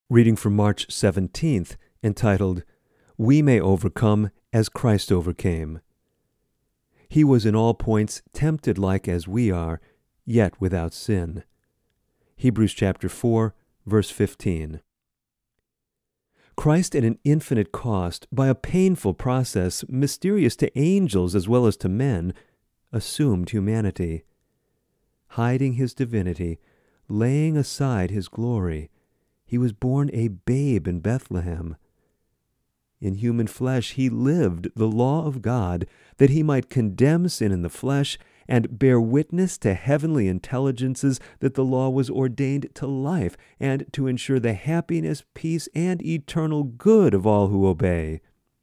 Reading from March 17th, entitled, We May Overcome as Christ Overcame. He was in all points tempted like as we are, yet without sin. Hebrews chapter 4, verse 15. Christ at an infinite cost, by a painful process, mysterious to angels as well as to men, assumed humanity. Hiding his divinity, laying aside his glory, he was born a babe in Bethlehem. In human flesh he lived the law of God, that he might condemn sin in the flesh and bear witness to heavenly intelligences that the law was ordained to life and to ensure the happiness, peace, and eternal good of all who obey.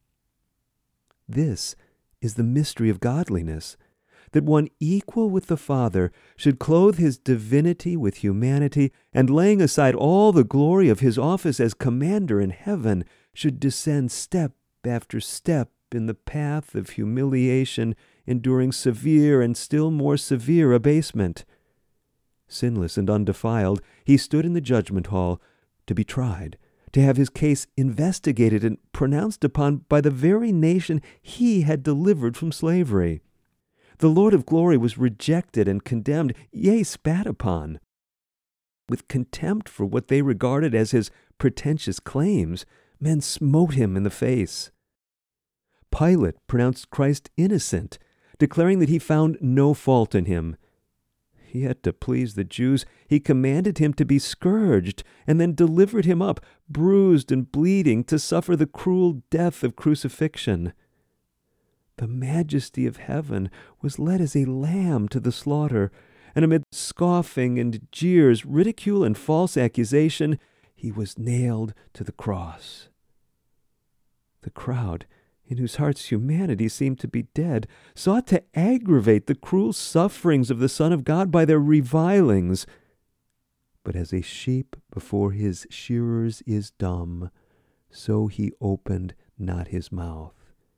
This is the mystery of godliness, that one equal with the Father should clothe his divinity with humanity, and laying aside all the glory of his office as commander in heaven, should descend step after step in the path of humiliation, enduring severe and still more severe abasement. Sinless and undefiled, he stood in the judgment hall to be tried, to have his case investigated and pronounced upon by the very nation he had delivered from slavery. The Lord of glory was rejected and condemned, yea, spat upon. With contempt for what they regarded as his pretentious claims, men smote him in the face. Pilate pronounced Christ innocent, declaring that he found no fault in him. Yet to please the Jews, he commanded him to be scourged, and then delivered him up, bruised and bleeding, to suffer the cruel death of crucifixion. The majesty of heaven was led as a lamb to the slaughter, and amid scoffing and jeers, ridicule and false accusation, he was nailed to the cross. The crowd, in whose hearts humanity seemed to be dead, sought to aggravate the cruel sufferings of the Son of God by their revilings. But as a sheep before his shearers is dumb, so he opened not his mouth.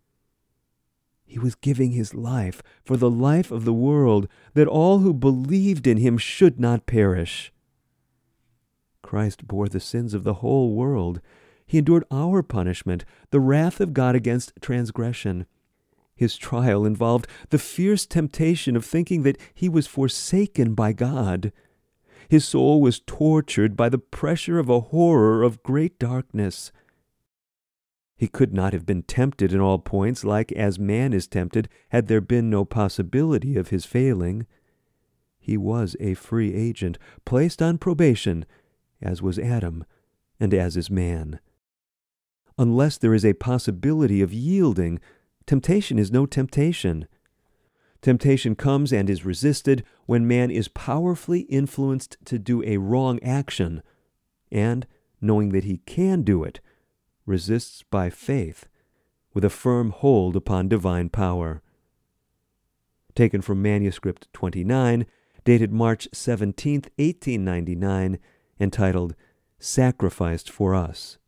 He was giving his life for the life of the world, that all who believed in him should not perish. Christ bore the sins of the whole world. He endured our punishment, the wrath of God against transgression. His trial involved the fierce temptation of thinking that he was forsaken by God. His soul was tortured by the pressure of a horror of great darkness. He could not have been tempted in all points like as man is tempted, had there been no possibility of his failing. He was a free agent, placed on probation, as was Adam, and as is man. Unless there is a possibility of yielding, temptation is no temptation. Temptation comes and is resisted when man is powerfully influenced to do a wrong action, and, knowing that he can do it, resists by faith, with a firm hold upon divine power. Taken from Manuscript 29, dated March 17, 1899, entitled, Sacrificed for Us.